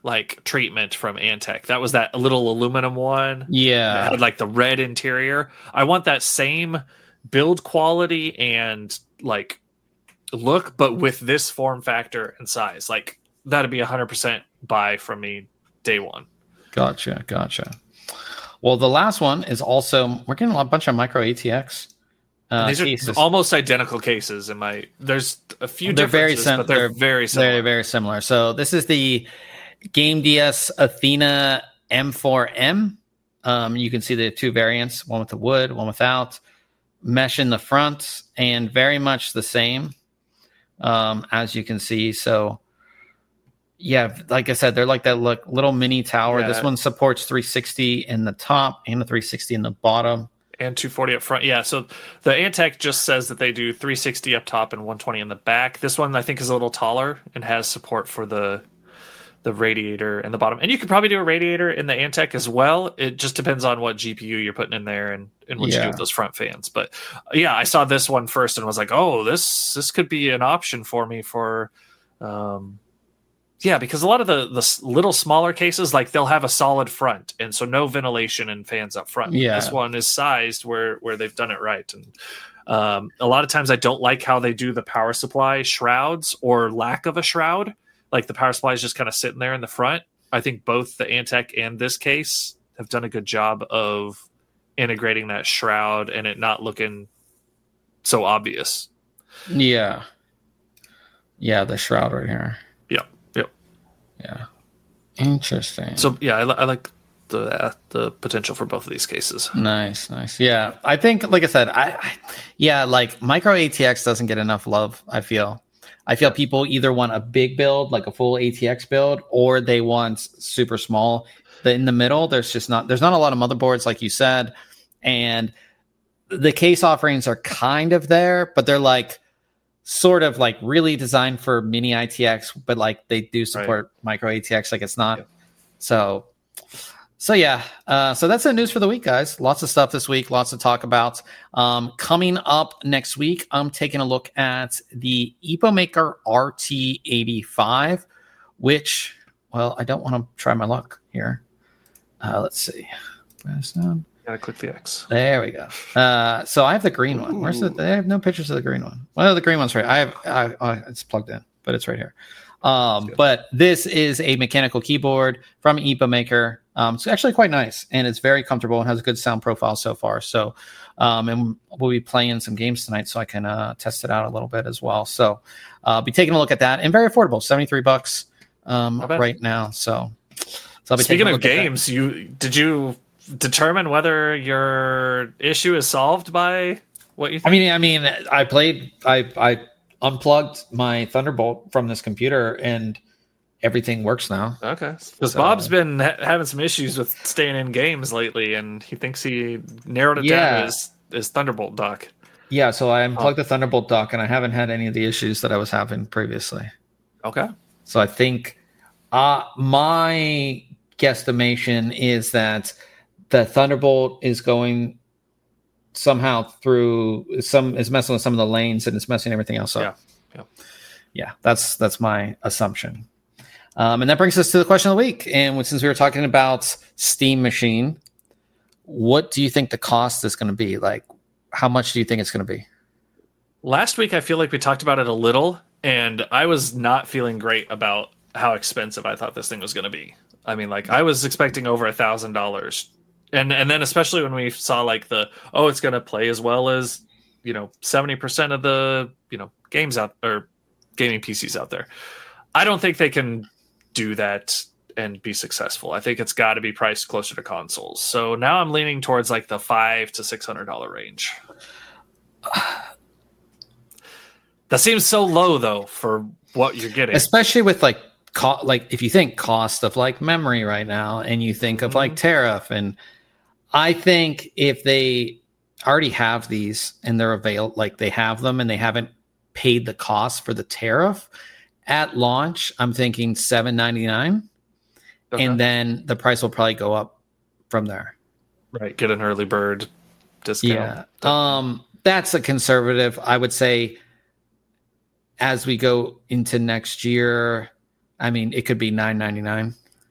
like treatment from Antec. That was that little aluminum one. Yeah. That had like the red interior. I want that same build quality and like look, but with this form factor and size. Like that'd be a hundred percent buy from me day one. Gotcha, gotcha. Well, the last one is also we're getting a bunch of micro A T X. Uh, These are cases. almost identical cases. In my there's a few they're very differences, sim- but they're, they're very similar. They're very similar. So this is the Game D S Athena M four M. Um, you can see the two variants, one with the wood, one without. Mesh in the front, and very much the same, um, as you can see. So, yeah, like I said, they're like that look, little mini tower. Yeah. This one supports three sixty in the top and the three sixty in the bottom. And two forty up front. Yeah, so the Antec just says that they do three sixty up top and one twenty in the back. This one I think is a little taller and has support for the the radiator in the bottom. And you could probably do a radiator in the Antec as well. It just depends on what G P U you're putting in there and, and what Yeah. you do with those front fans. But yeah, I saw this one first and was like, oh, this this could be an option for me for um yeah, because a lot of the the s- little smaller cases, like they'll have a solid front, and so no ventilation and fans up front. Yeah. This one is sized where where they've done it right, and um, a lot of times I don't like how they do the power supply shrouds or lack of a shroud. Like the power supply is just kind of sitting there in the front. I think both the Antec and this case have done a good job of integrating that shroud and it not looking so obvious. Yeah, yeah, the shroud right here. Yep, yep. Yeah, interesting. So yeah, I, li- I like the uh, the potential for both of these cases. Nice, nice. Yeah, I think, like I said, I, I yeah, like micro A T X doesn't get enough love. I feel, I feel people either want a big build, like a full A T X build, or they want super small. The, in the middle, there's just not, there's not a lot of motherboards, like you said, and the case offerings are kind of there, but they're like sort of like really designed for mini I T X, but like they do support right. micro A T X, like it's not. Yeah. So. So yeah, uh, so that's the news for the week, guys. Lots of stuff this week, lots to talk about. Um, coming up next week, I'm taking a look at the EpoMaker R T eighty-five, which, well, I don't want to try my luck here. Uh, let's see. Gotta click the X. There we go. Uh, so I have the green one. Where's the? I have no pictures of the green one. Well, the green one's right. I have. I, I, it's plugged in, but it's right here. Um, but this is a mechanical keyboard from EpoMaker. Um, it's actually quite nice, and it's very comfortable and has a good sound profile so far. So, um, and we'll be playing some games tonight, so I can uh, test it out a little bit as well. So, I'll uh, be taking a look at that, and very affordable, seventy-three bucks um, right now. So, so I'll be speaking of games, you did you determine whether your issue is solved by what you think? I mean, I mean, I played, I, I unplugged my Thunderbolt from this computer, and everything works now. Okay, because so, Bob's been ha- having some issues with staying in games lately, and he thinks he narrowed it yeah. down to his, his Thunderbolt dock. Yeah, so I unplugged oh. the Thunderbolt dock, and I haven't had any of the issues that I was having previously. Okay. So I think uh, my guesstimation is that the Thunderbolt is going somehow through some is messing with some of the lanes, and it's messing everything else up. Yeah, yeah, yeah. That's that's my assumption. Um, and that brings us to the question of the week. And since we were talking about Steam Machine, what do you think the cost is going to be? Like, how much do you think it's going to be? Last week, I feel like we talked about it a little, and I was not feeling great about how expensive I thought this thing was going to be. I mean, like, I was expecting over a thousand dollars. And and then especially when we saw like the, oh, it's going to play as well as, you know, seventy percent of the, you know, games out or gaming P Cs out there. I don't think they can do that and be successful. I think it's got to be priced closer to consoles. So now I'm leaning towards like the five to six hundred dollar range. That seems so low though for what you're getting, especially with like co- like if you think cost of like memory right now, and you think of mm-hmm. like tariff, and I think if they already have these and they're available, like they have them and they haven't paid the cost for the tariff. At launch, I'm thinking seven ninety-nine, okay. and then the price will probably go up from there. Right, get an early bird discount. Yeah, um, that's a conservative. I would say as we go into next year, I mean, it could be nine ninety-nine.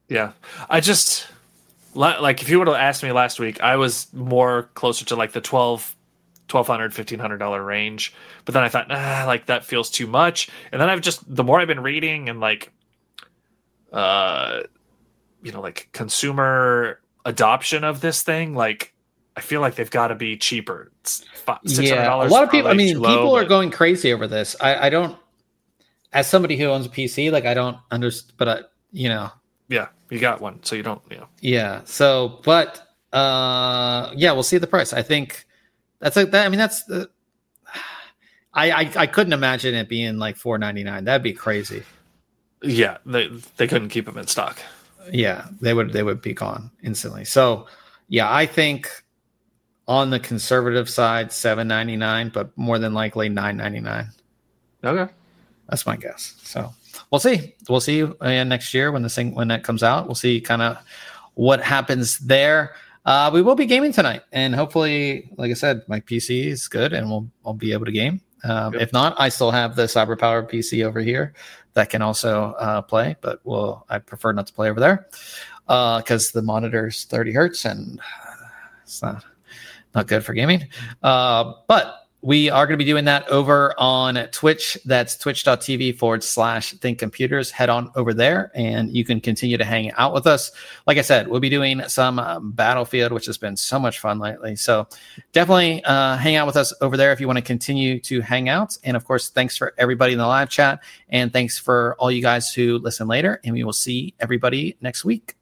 Yeah. I just like if you would have asked me last week, I was more closer to like the twelve, twelve hundred, fifteen hundred dollar range. But then I thought, nah, like that feels too much. And then I've just the more I've been reading and like, uh, you know, like consumer adoption of this thing, like I feel like they've got to be cheaper. It's six hundred dollars. Yeah, a lot of people. I mean, low, people but... are going crazy over this. I, I don't. As somebody who owns a P C, like I don't understand, but I, you know. Yeah, you got one, so you don't, you know. Yeah. So, but uh, yeah, we'll see the price. I think that's like that. I mean, that's the. I, I I couldn't imagine it being like four ninety-nine. That'd be crazy. Yeah, they they couldn't keep them in stock. Yeah, they would they would be gone instantly. So, yeah, I think on the conservative side, seven ninety-nine, but more than likely nine ninety-nine. Okay, that's my guess. So. We'll see. We'll see uh, next year when the thing when that comes out. We'll see kind of what happens there. Uh, we will be gaming tonight, and hopefully, like I said, my P C is good, and we'll I'll be able to game. Um, if not, I still have the CyberPower P C over here that can also uh, play, but we'll I prefer not to play over there because uh, the monitor's thirty hertz and it's not not good for gaming. Uh, but we are going to be doing that over on Twitch. That's twitch.tv forward slash think computers. Head on over there and you can continue to hang out with us. Like I said, we'll be doing some um, Battlefield, which has been so much fun lately. So definitely uh, hang out with us over there if you want to continue to hang out. And of course, thanks for everybody in the live chat. And thanks for all you guys who listen later. And we will see everybody next week.